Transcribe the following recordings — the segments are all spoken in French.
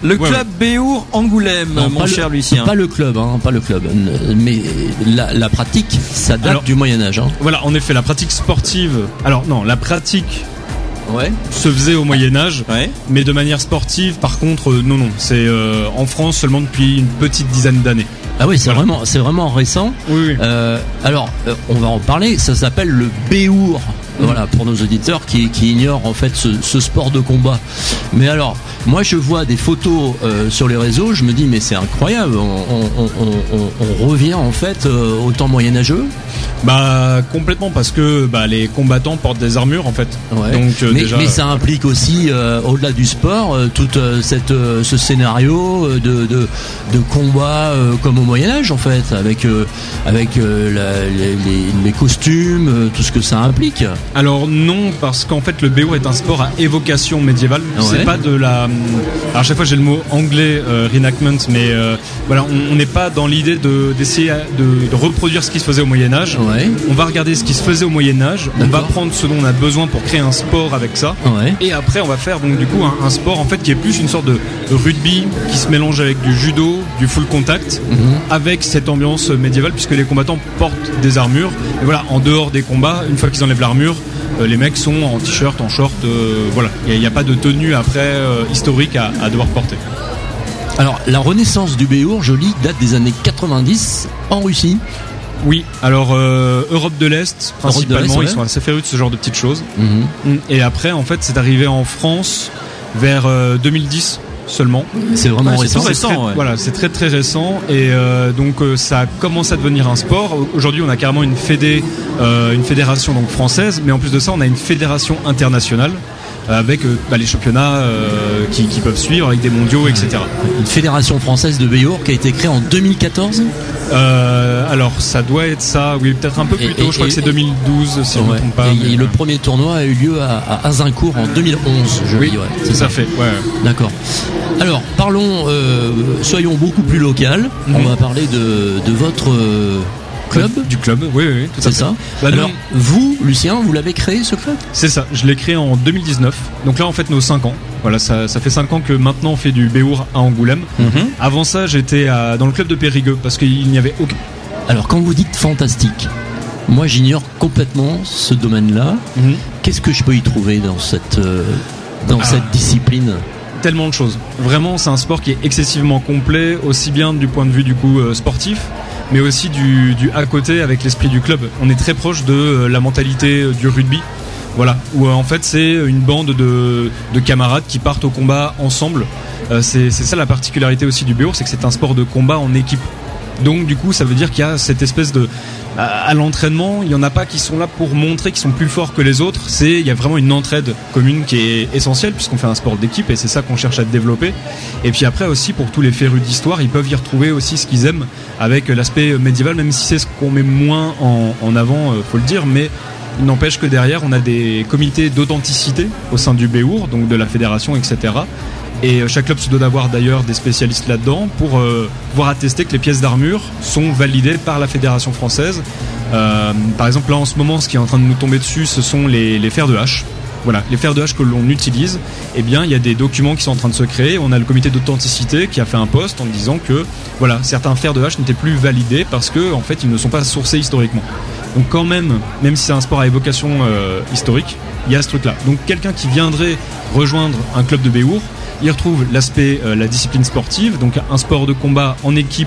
Le club Béour Angoulême, non, mon cher Lucien. Pas le club, mais la pratique, ça date du Moyen-Âge. Voilà, en effet, la pratique sportive. Alors non, la pratique se faisait au Moyen-Âge, mais de manière sportive. Par contre, non, c'est en France seulement depuis une petite dizaine d'années. Ah oui, c'est vraiment récent. Oui. Alors, on va en parler. Ça s'appelle le Béour. Voilà, pour nos auditeurs qui ignorent en fait ce sport de combat. Mais alors, moi je vois des photos sur les réseaux, je me dis mais c'est incroyable, on revient en fait au temps moyenâgeux. Bah complètement, parce que les combattants portent des armures en fait. Ouais. Donc mais ça implique aussi au-delà du sport tout ce scénario de combat comme au Moyen-Âge en fait, avec les costumes, tout ce que ça implique. Alors non, parce qu'en fait le Béour est un sport à évocation médiévale. C'est pas de la. Alors à chaque fois j'ai le mot anglais reenactment, mais voilà, on n'est pas dans l'idée d'essayer de reproduire ce qui se faisait au Moyen-Âge. On va regarder ce qui se faisait au Moyen-Âge. On va prendre ce dont on a besoin pour créer un sport avec ça. Et après on va faire donc du coup un sport en fait qui est plus une sorte de rugby qui se mélange avec du judo, du full contact, avec cette ambiance médiévale, puisque les combattants portent des armures. Et voilà, en dehors des combats, une fois qu'ils enlèvent l'armure, les mecs sont en t-shirt, en short, voilà. Il n'y a pas de tenue après historique à devoir porter. Alors, la renaissance du Béour, je lis, date des années 90 en Russie. Oui, alors Europe de l'Est, principalement, ils sont assez férus de ce genre de petites choses. Et après, en fait, c'est arrivé en France vers 2010 seulement. C'est vraiment récent. Voilà, c'est très très récent. Et donc ça a commencé à devenir un sport. Aujourd'hui, on a carrément une fédération donc française, mais en plus de ça, on a une fédération internationale. Avec les championnats qui peuvent suivre, avec des mondiaux, etc. Une fédération française de Béour qui a été créée en 2014. Alors ça doit être ça, oui, peut-être un peu plus tôt, je crois que c'est 2012 si je ne me trompe pas. Et le premier tournoi a eu lieu à Azincourt en 2011, c'est ça. Fait. Ouais. D'accord. Alors parlons, soyons beaucoup plus local. On va parler de votre club. Du club, oui, tout à fait. C'est ça. Alors, vous, Lucien, vous l'avez créé ce club ? C'est ça, je l'ai créé en 2019. Donc là, en fait, nos 5 ans. Voilà, ça fait 5 ans que maintenant on fait du Béour à Angoulême. Avant ça, j'étais dans le club de Périgueux, parce qu'il n'y avait aucun. Alors, quand vous dites fantastique, moi j'ignore complètement ce domaine-là. Qu'est-ce que je peux y trouver dans cette discipline ? Tellement de choses. Vraiment, c'est un sport qui est excessivement complet, aussi bien du point de vue du coup sportif, mais aussi du à côté avec l'esprit du club. On est très proche de la mentalité du rugby. Voilà, où en fait c'est une bande de camarades qui partent au combat ensemble. C'est ça la particularité aussi du Béour, c'est que c'est un sport de combat en équipe. Donc du coup ça veut dire qu'il y a cette espèce de à l'entraînement, il y en a pas qui sont là pour montrer qu'ils sont plus forts que les autres. Il y a vraiment une entraide commune qui est essentielle, puisqu'on fait un sport d'équipe et c'est ça qu'on cherche à développer. Et puis après aussi, pour tous les férus d'histoire, ils peuvent y retrouver aussi ce qu'ils aiment avec l'aspect médiéval, même si c'est ce qu'on met moins en avant, faut le dire, mais il n'empêche que derrière on a des comités d'authenticité au sein du Béour, donc de la fédération, etc. Et chaque club se doit d'avoir d'ailleurs des spécialistes là-dedans pour pouvoir attester que les pièces d'armure sont validées par la fédération française. Par exemple, là en ce moment, ce qui est en train de nous tomber dessus, ce sont les fers de hache. Voilà, les fers de hache que l'on utilise, eh bien, il y a des documents qui sont en train de se créer. On a le comité d'authenticité qui a fait un post en disant que voilà, certains fers de hache n'étaient plus validés parce que en fait, ils ne sont pas sourcés historiquement. Donc quand même si c'est un sport à évocation historique, il y a ce truc-là. Donc quelqu'un qui viendrait rejoindre un club de Béour, il retrouve l'aspect, la discipline sportive, donc un sport de combat en équipe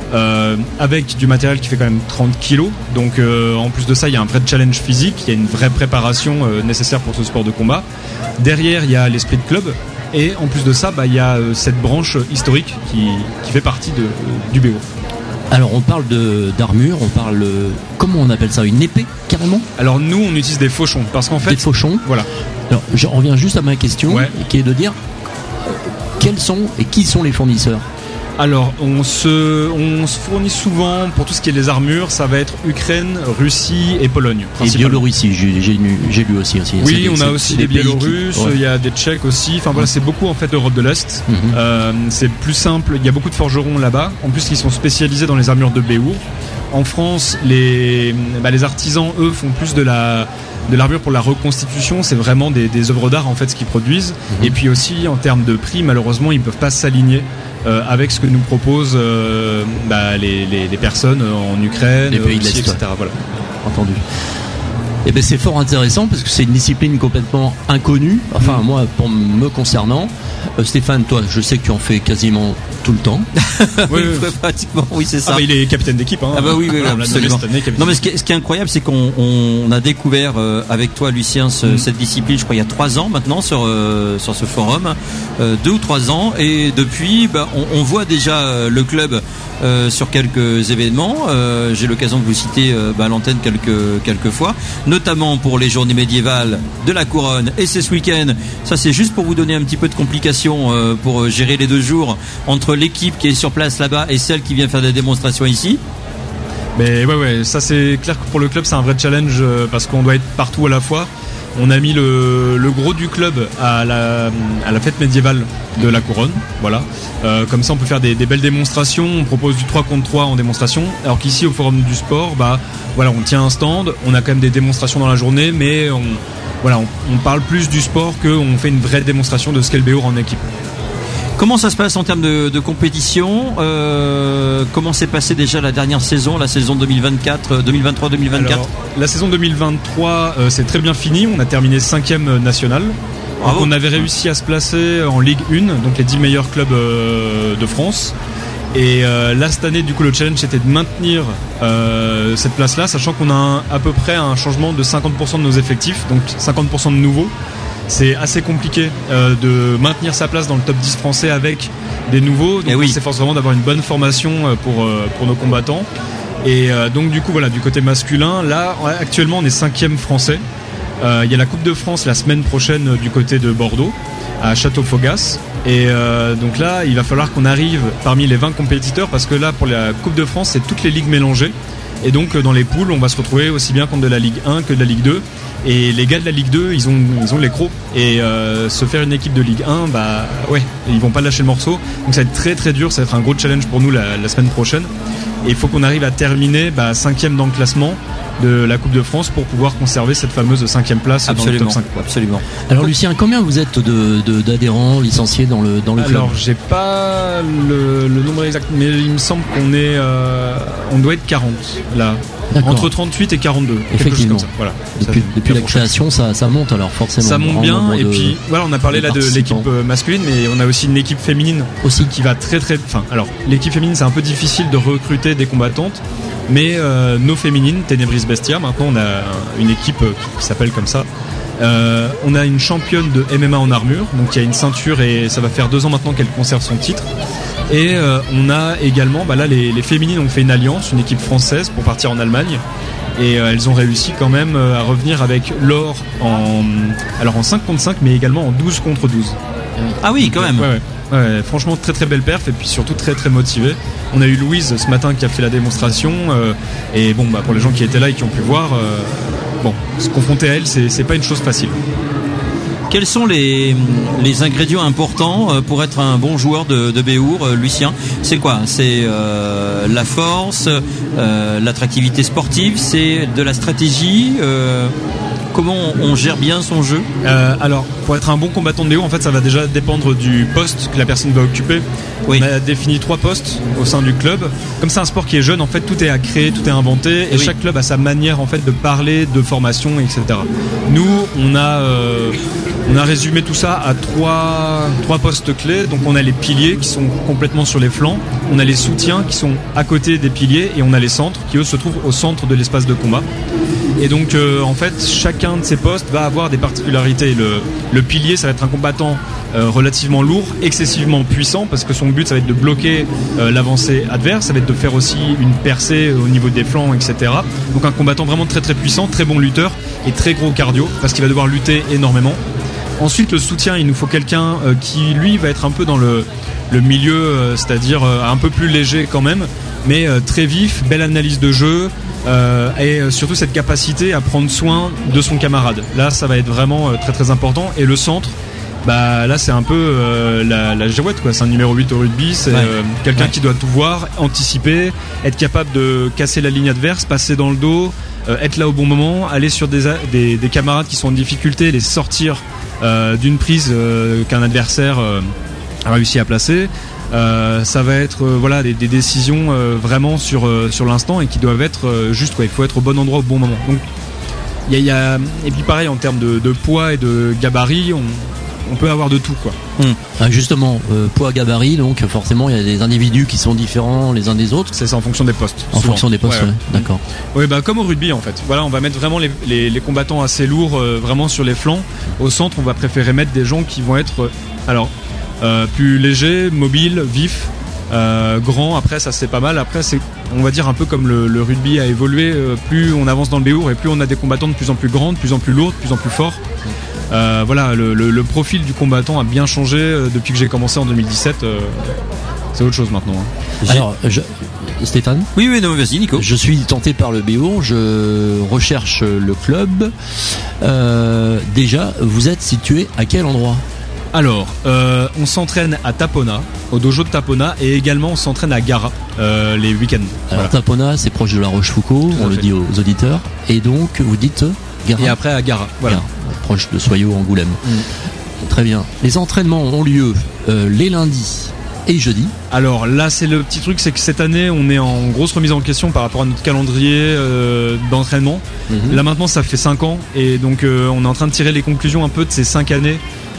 avec du matériel qui fait quand même 30 kilos. Donc en plus de ça, il y a un vrai challenge physique, il y a une vraie préparation nécessaire pour ce sport de combat. Derrière, il y a l'esprit de club. Et en plus de ça, il y a cette branche historique qui fait partie du Béour. Alors on parle d'armure, on parle comment on appelle ça, une épée carrément ? Alors nous on utilise des fauchons parce qu'en fait des fauchons. Voilà. Alors je reviens juste à ma question qui est de dire quels sont et qui sont les fournisseurs ? Alors on se fournit souvent pour tout ce qui est les armures, ça va être Ukraine, Russie et Pologne. Et Biélorussie, j'ai lu aussi. Oui, on a aussi des Biélorusses, il y a des Tchèques aussi. Enfin voilà, c'est beaucoup en fait l'Europe de l'Est. C'est plus simple. Il y a beaucoup de forgerons là-bas. En plus, ils sont spécialisés dans les armures de Béour. En France, les artisans, eux, font plus de l'armure pour la reconstitution. C'est vraiment des œuvres d'art en fait ce qu'ils produisent. Et puis aussi en termes de prix, malheureusement, ils peuvent pas s'aligner avec ce que nous proposent les personnes en Ukraine, les pays de Russie, l'Est, etc. Voilà. Entendu. Et ben c'est fort intéressant parce que c'est une discipline complètement inconnue. Enfin moi, pour me concernant, Stéphane, toi, je sais que tu en fais quasiment tout le temps. Oui, pratiquement, oui, c'est ça. Ah bah il est capitaine d'équipe. Hein. Ah bah oui, absolument. Non mais ce qui est incroyable, c'est qu'on a découvert avec toi, Lucien, cette discipline, je crois, il y a 3 ans maintenant sur ce forum, 2 ou 3 ans, et depuis, on voit déjà le club sur quelques événements. J'ai l'occasion de vous citer à l'antenne quelques fois, notamment pour les journées médiévales de la Couronne, et c'est ce week-end. Ça, c'est juste pour vous donner un petit peu de complications pour gérer les 2 jours entre l'équipe qui est sur place là-bas et celle qui vient faire des démonstrations ici. Mais ouais, ça c'est clair que pour le club c'est un vrai challenge parce qu'on doit être partout à la fois. On a mis le gros du club à la fête médiévale de la Couronne, voilà. Comme ça on peut faire des belles démonstrations. On propose du 3 contre 3 en démonstration, alors qu'ici au Forum du Sport, on tient un stand, on a quand même des démonstrations dans la journée, mais on parle plus du sport qu'on fait une vraie démonstration de ce qu'est le Béour en équipe. Comment ça se passe en termes de compétition? Comment s'est passée déjà la dernière saison, la saison 2023-2024? Alors, la saison 2023 c'est très bien fini. On a terminé 5e national. On avait réussi à se placer en Ligue 1, donc les 10 meilleurs clubs de France. Et là cette année, du coup, le challenge c'était de maintenir cette place-là, sachant qu'on a à peu près un changement de 50% de nos effectifs, donc 50% de nouveaux. C'est assez compliqué de maintenir sa place dans le top 10 français avec des nouveaux. Donc on s'efforce vraiment d'avoir une bonne formation pour nos combattants. Et donc du coup du côté masculin, là actuellement on est 5e français. Il y a la Coupe de France la semaine prochaine du côté de Bordeaux, à Château-Faugas. Et donc là il va falloir qu'on arrive parmi les 20 compétiteurs, parce que là pour la Coupe de France c'est toutes les ligues mélangées. Et donc dans les poules on va se retrouver aussi bien contre de la Ligue 1 que de la Ligue 2. Et les gars de la Ligue 2 ils ont les crocs. Et se faire une équipe de Ligue 1, ils vont pas lâcher le morceau. Donc ça va être très très dur, ça va être un gros challenge pour nous la semaine prochaine. Et il faut qu'on arrive à terminer 5e dans le classement de la Coupe de France pour pouvoir conserver cette fameuse 5e place dans le top 5. Absolument. Alors Lucien, combien vous êtes d'adhérents licenciés dans le club? Alors j'ai pas le nombre exact, mais il me semble qu'on est on doit être 40 là. D'accord. Entre 38 et 42. Effectivement. Comme ça. Voilà. Depuis la création, ça monte alors forcément. Ça monte bien. Et puis on a parlé là de l'équipe masculine, mais on a aussi une équipe féminine aussi qui va très. Alors l'équipe féminine, c'est un peu difficile de recruter des combattantes, mais nos féminines, Ténébris Bestia, maintenant on a une équipe qui s'appelle comme ça. On a une championne de MMA en armure, donc il y a une ceinture et ça va faire 2 ans maintenant qu'elle conserve son titre. Et on a également, les féminines ont fait une alliance, une équipe française pour partir en Allemagne. Et elles ont réussi quand même à revenir avec l'or en 5 contre 5, mais également en 12 contre 12. Ah oui, quand même. Ouais, franchement très très belle perf, et puis surtout très très motivée. On a eu Louise ce matin qui a fait la démonstration, et pour les gens qui étaient là et qui ont pu voir, se confronter à elle, c'est pas une chose facile. Quels sont les ingrédients importants pour être un bon joueur de Béour, Lucien? C'est quoi? C'est la force, l'attractivité sportive, c'est de la stratégie, comment on gère bien son jeu? Alors, pour être un bon combattant de Béour, en fait, ça va déjà dépendre du poste que la personne va occuper. Oui. On a défini 3 postes au sein du club. Comme c'est un sport qui est jeune, en fait, tout est à créer, tout est inventé, et chaque club a sa manière, en fait, de parler, de formation, etc. Nous, on a résumé tout ça à 3 postes clés. Donc, on a les piliers qui sont complètement sur les flancs, on a les soutiens qui sont à côté des piliers, et on a les centres qui, eux, se trouvent au centre de l'espace de combat. Et donc en fait chacun de ces postes va avoir des particularités. Le pilier, ça va être un combattant relativement lourd, excessivement puissant, parce que son but ça va être de bloquer l'avancée adverse, ça va être de faire aussi une percée au niveau des flancs, etc. Donc un combattant vraiment très très puissant, très bon lutteur et très gros cardio, parce qu'il va devoir lutter énormément. Ensuite le soutien, il nous faut quelqu'un qui lui va être un peu dans le milieu, c'est-à-dire un peu plus léger quand même, mais très vif, belle analyse de jeu, et surtout cette capacité à prendre soin de son camarade. Là ça va être vraiment très très important. Et le centre, Bah là c'est un peu la girouette quoi, c'est un numéro 8 au rugby, c'est quelqu'un qui doit tout voir, anticiper, être capable de casser la ligne adverse, passer dans le dos, être là au bon moment, aller sur des camarades qui sont en difficulté, les sortir d'une prise qu'un adversaire a réussi à placer. Ça va être des décisions vraiment sur l'instant et qui doivent être juste quoi, il faut être au bon endroit au bon moment. Donc il y a et puis pareil en termes de poids et de gabarit, on peut avoir de tout quoi. Justement, poids, gabarit, donc forcément il y a des individus qui sont différents les uns des autres. C'est ça en fonction des postes. En fonction des postes, ouais. D'accord. Oui, bah comme au rugby en fait. Voilà, on va mettre vraiment les combattants assez lourds, vraiment sur les flancs. Au centre, on va préférer mettre des gens qui vont être plus légers, mobiles, vifs, grands. Après, ça c'est pas mal. Après, c'est on va dire un peu comme le rugby a évolué. Plus on avance dans le béour et plus on a des combattants de plus en plus grands, de plus en plus lourds, de plus en plus forts. Le profil du combattant a bien changé depuis que j'ai commencé en 2017. C'est autre chose maintenant. Alors, Stéphane ? Oui, non, vas-y, Nico. Je suis tenté par le béour, je recherche le club. Déjà, vous êtes situé à quel endroit ? Alors, on s'entraîne à Tapona, au dojo de Tapona, et également on s'entraîne à Gara les week-ends. Alors Tapona, c'est proche de la Rochefoucauld, on le dit aux auditeurs. Et donc, vous dites Gara ? Et après à Gara, voilà. Gara, proche de Soyaux, Angoulême. Très bien. Les entraînements ont lieu les lundis et jeudis. Alors là, c'est le petit truc, c'est que cette année, on est en grosse remise en question par rapport à notre calendrier d'entraînement. Là maintenant, ça fait 5 ans, et donc on est en train de tirer les conclusions un peu de ces 5 années.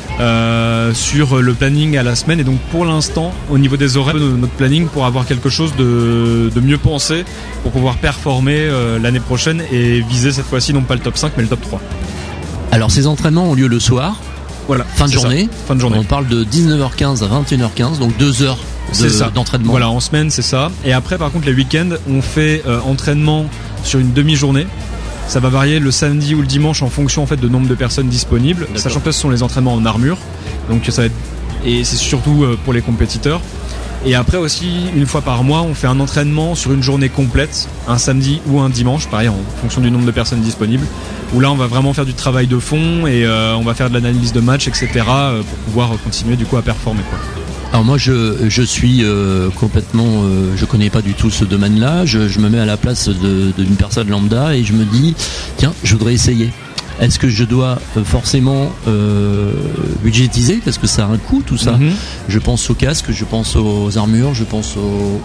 Sur le planning à la semaine, et donc pour l'instant au niveau des horaires de notre planning pour avoir quelque chose de mieux pensé pour pouvoir performer l'année prochaine et viser cette fois-ci non pas le top 5 mais le top 3. Alors ces entraînements ont lieu le soir, voilà, fin de journée. On parle de 19h15 à 21h15, donc 2 heures d'entraînement. Voilà, en semaine c'est ça, et après par contre les week-ends on fait entraînement sur une demi-journée. Ça va varier le samedi ou le dimanche en fonction en fait de nombre de personnes disponibles. D'accord. Sachant que ce sont les entraînements en armure, donc ça va être, et c'est surtout pour les compétiteurs. Et après aussi, une fois par mois, on fait un entraînement sur une journée complète, un samedi ou un dimanche, pareil en fonction du nombre de personnes disponibles. Où là, on va vraiment faire du travail de fond et on va faire de l'analyse de match, etc. Pour pouvoir continuer du coup à performer quoi. Alors moi je suis complètement je connais pas du tout ce domaine-là, je me mets à la place d'une personne lambda et je me dis tiens, je voudrais essayer. Est-ce que je dois forcément budgétiser parce que ça a un coût tout ça. Je pense aux casques, je pense aux armures, je pense aux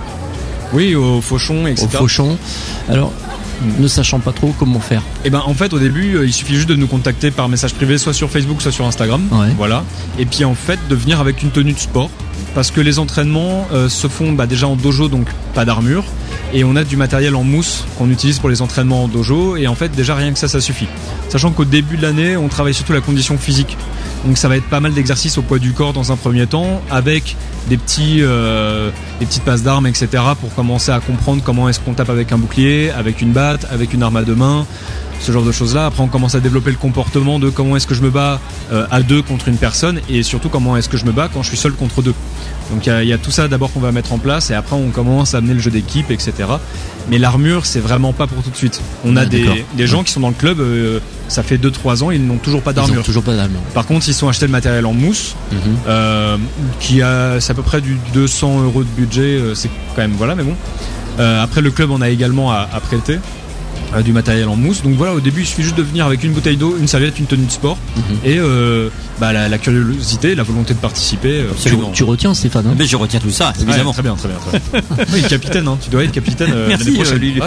fauchons, etc. Aux fauchons. Alors ne sachant pas trop comment faire. Et ben en fait au début il suffit juste de nous contacter par message privé, soit sur Facebook soit sur Instagram. Voilà. Et puis en fait de venir avec une tenue de sport, parce que les entraînements se font déjà en dojo, donc pas d'armure, et on a du matériel en mousse qu'on utilise pour les entraînements en dojo, et en fait déjà rien que ça suffit. Sachant qu'au début de l'année on travaille surtout la condition physique, donc ça va être pas mal d'exercices au poids du corps dans un premier temps, avec des petites passes d'armes, etc. pour commencer à comprendre comment est-ce qu'on tape avec un bouclier, avec une batte, avec une arme à deux mains, ce genre de choses là. Après on commence à développer le comportement de comment est-ce que je me bats à deux contre une personne, et surtout comment est-ce que je me bats quand je suis seul contre deux. Donc il y a tout ça d'abord qu'on va mettre en place, et après on commence à amener le jeu d'équipe, etc. Mais l'armure c'est vraiment pas pour tout de suite. On a des gens qui sont dans le club, ça fait 2-3 ans, ils n'ont toujours pas d'armure. Par contre ils sont achetés le matériel en mousse, c'est à peu près du 200 € de budget, c'est quand même voilà, mais bon. Après le club en a également à prêter du matériel en mousse, donc voilà, au début il suffit juste de venir avec une bouteille d'eau, une serviette, une tenue de sport, et la curiosité, la volonté de participer. Tu retiens Stéphane hein? Mais je retiens tout ça évidemment. Ouais, très bien. Oui, capitaine, tu dois être capitaine. Merci Lily.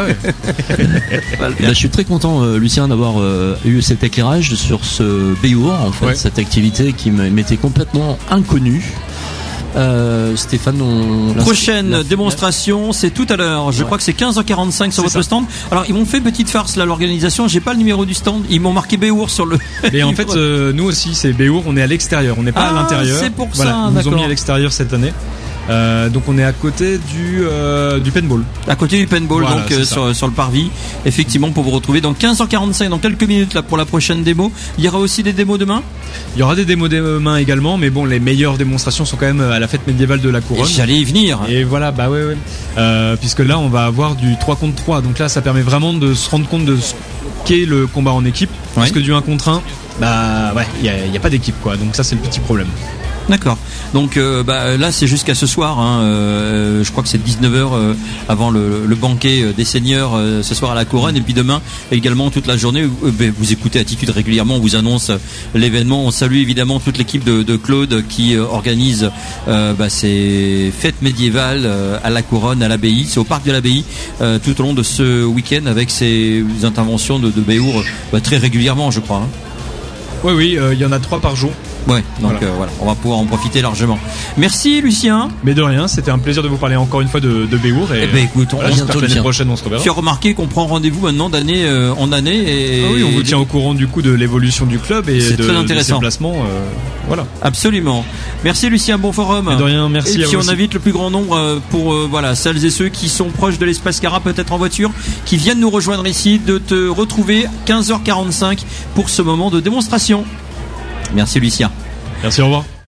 Je suis très content Lucien d'avoir eu cet éclairage sur ce béour en fait, cette activité qui m'était complètement inconnue. Stéphane, prochaine démonstration, c'est tout à l'heure. Je crois que c'est 15h45 sur votre stand. Alors ils m'ont fait petite farce là, l'organisation. J'ai pas le numéro du stand. Ils m'ont marqué Béour sur le. Et en fait, nous aussi, c'est Béour. On est à l'extérieur. On n'est pas à l'intérieur. C'est pour voilà, ça. Ils nous ont mis à l'extérieur cette année. Donc on est à côté du paintball. À côté du paintball, voilà, donc sur le parvis, effectivement, pour vous retrouver. Donc 15h45, dans quelques minutes là pour la prochaine démo. Il y aura aussi des démos demain. Il y aura des démos demain également, mais bon, les meilleures démonstrations sont quand même à la fête médiévale de la Couronne. Et j'allais y venir. Et voilà, puisque là on va avoir du 3 contre 3. Donc là ça permet vraiment de se rendre compte de ce qu'est le combat en équipe. Parce que du 1 contre 1, Bah ouais, il y a pas d'équipe quoi, donc ça c'est le petit problème. D'accord. Donc là c'est jusqu'à ce soir. Je crois que c'est 19h avant le banquet des seigneurs ce soir à la Couronne, et puis demain également toute la journée. Vous écoutez Attitude régulièrement, on vous annonce l'événement. On salue évidemment toute l'équipe de Claude qui organise ces fêtes médiévales à la Couronne, à l'abbaye. C'est au parc de l'abbaye tout au long de ce week-end avec ces interventions de Béour très régulièrement, je crois. Oui, il y en a 3 par jour. Ouais, donc voilà, on va pouvoir en profiter largement. Merci Lucien. Mais de rien, c'était un plaisir de vous parler encore une fois de Béour. Et écoute, j'espère que l'année prochaine on se reverra. Tu as remarqué qu'on prend rendez-vous maintenant d'année en année et oui, on vous tient au courant du coup de l'évolution du club et c'est très intéressant. De ses placements. Voilà. Absolument. Merci Lucien, bon forum. Mais de rien, merci. Et puis on aussi invite le plus grand nombre pour celles et ceux qui sont proches de l'espace Cara, peut-être en voiture, qui viennent nous rejoindre ici, de te retrouver 15h45 pour ce moment de démonstration. Merci Lucien. Merci, au revoir.